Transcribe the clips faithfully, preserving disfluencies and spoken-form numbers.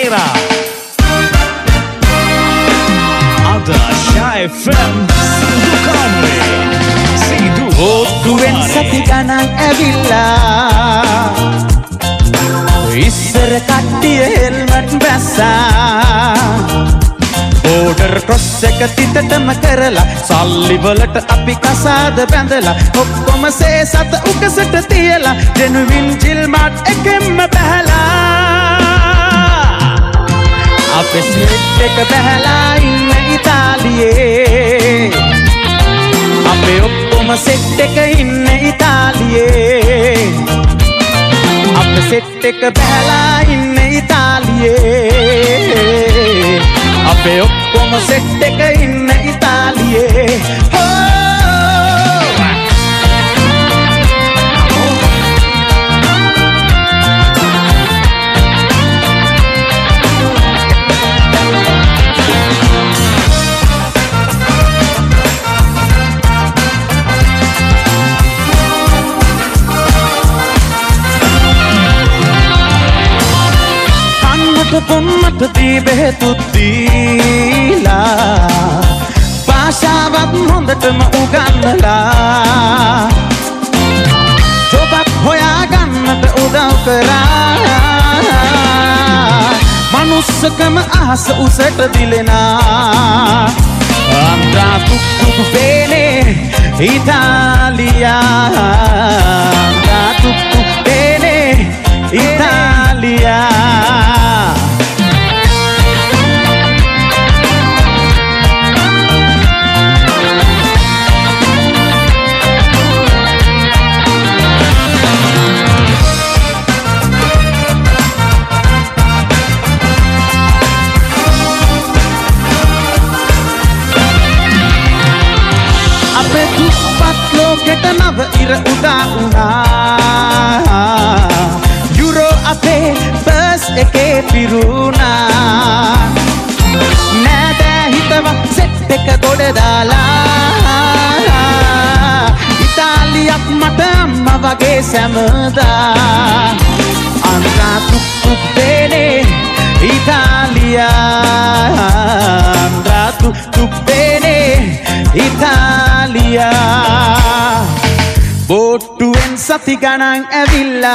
Pereira. Ada Shah F M Sidhu Kamre. Sidhu Ottuwen sati ganan ඇවිල්ලා ඉස්සර කට්ටිය helmet බැස්සා border cross එක තිතටම කරලා සල්ලි වලට අපි කසාද බැඳලා ඔක්කොම සේසත උකසට තියලා ජෙනුවින් ජිල්මාට් එකෙන්ම බැහැලා අපේ ස්ලිප් එක බැහැලා ඉන්න ඉතාලියේ අපේ ඔක්කොම සෙට් එක ඉන්න ඉතාලියේ අපේ සෙට් එක බැහැලා ඉන්න ඉතාලියේ අපේ ඔක්කොම සෙට් එක ඉන්න ඉතාලියේ පොන්නට දී බෙහෙතුත් දීලා භාෂාවත් හොඳටම උගන්වලා ජොබක් හොයාගන්නට උදව් කරා මනුස්සකම අහස උසට දිලෙනා අන්ද්‍රා තුක් තුක් බේනේ ඉතාලියා අන්ද්‍රා තුක් තුක් බේනේ ඉතාලියා නව ඉර උදා වුණා යුරෝ අපේ බස් එකේ පිරුණා නෑදෑ හිතවත් සෙට් එක ගොඩ දාලා ඉතාලියක් මට අම්මා වගේ සැමදා අන්ද්‍රා තුක් තුක් බේනේ ඉතාලියා අන්ද්‍රා තුක් තුක් බේනේ ඉතාලියා බෝට්ටුවෙන් සති ගණන් ඇවිල්ලා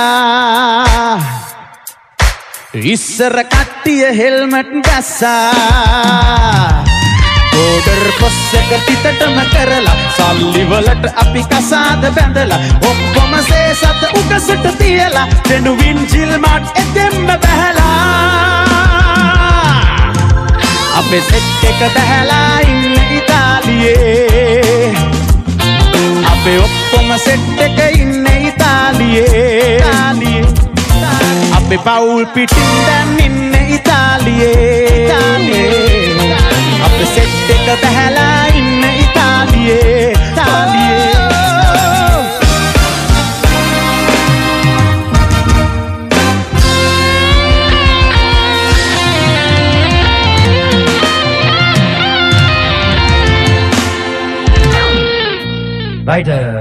ඉස්සර කට්ටිය හෙල්මට් බැස්සා බෝඩර් ක්‍රොස් එක තිතටම කරලා සල්ලි වලට අපි කසාද බැඳලා ඔක්කොම සේසත උකසට තියලා ජෙනුවින් ජිල්මාට් එකෙන්ම බැහැලා අපේ සෙට් එක බැහැලා ඉන්න ඉතාලියේ අපේ ඔක්කොම සෙට් එක ඉන්න ඉතාලියේ ඉතාලියේ අපේ පවුල් පිටින් දැන් ඉන්න ඉතාලියේ ඉතාලියේ අපේ සෙට් එක බැහැලා ඉන්න ඉතාලියේ ඉතාලියේ Right, uh,